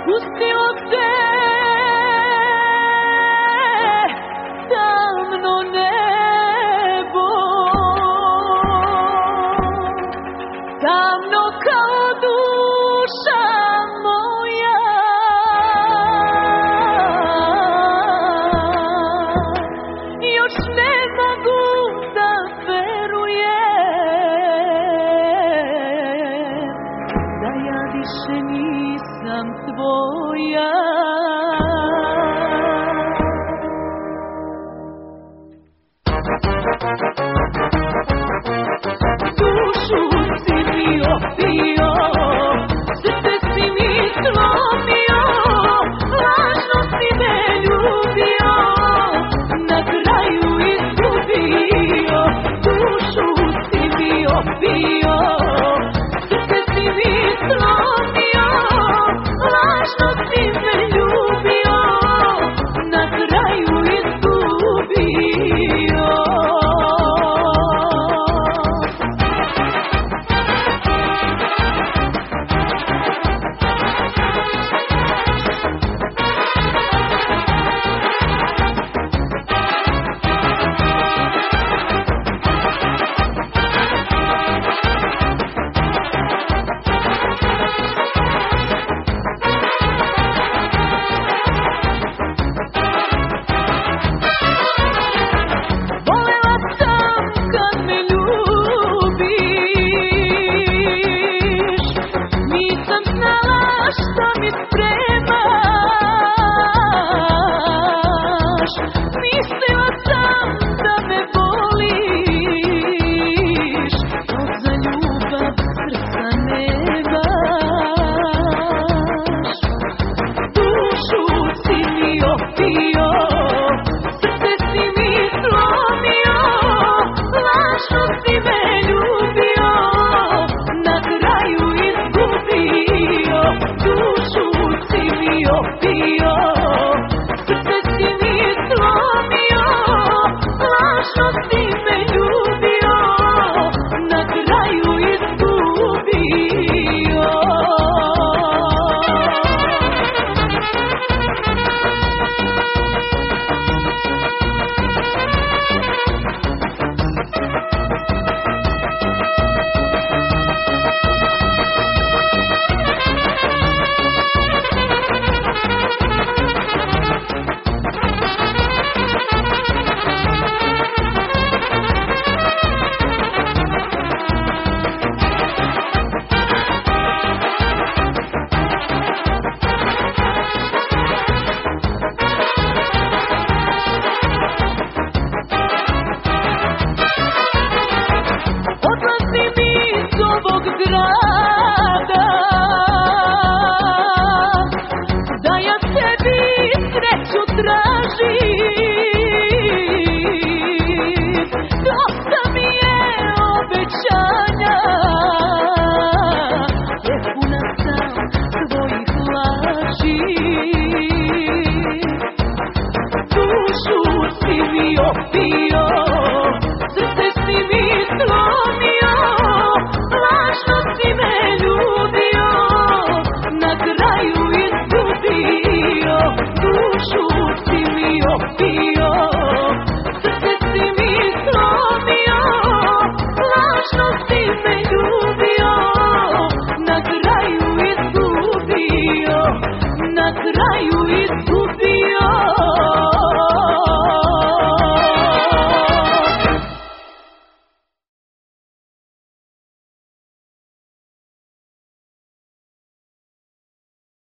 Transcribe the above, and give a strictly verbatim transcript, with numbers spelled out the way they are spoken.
Pustio te tamno nebo, tamno kao duša moja. Još ne mogu da verujem da ja više nisam tvoja. Dušu si mi opio, srce si mi slomio, lažno si me ljubio, na kraju izgubio. Dušu si mi opio, srce si mi slomio, lažno si me ljubio, na kraju izgubio. Mislila sam da me voliš, no za ljubav srca nemaš. Dušu si mi opio, srce si mi slomio, lažno si me ljubio, na kraju izgubio. Dušu si mi opio, srce si mi slomio, lažno si me ljubio, na kraju izgubio. Grada, da ja sebi sreću tražim, dosta mi je obećanja, prepuna sam tvojih laži. Dušu si mi opio, srce si mi slomio, lažno si me ljubio, na kraju izgubio. Dušu si mi opio, srce si mi slomio, lažno si me ljubio, na kraju izgubio, na kraju izgubio.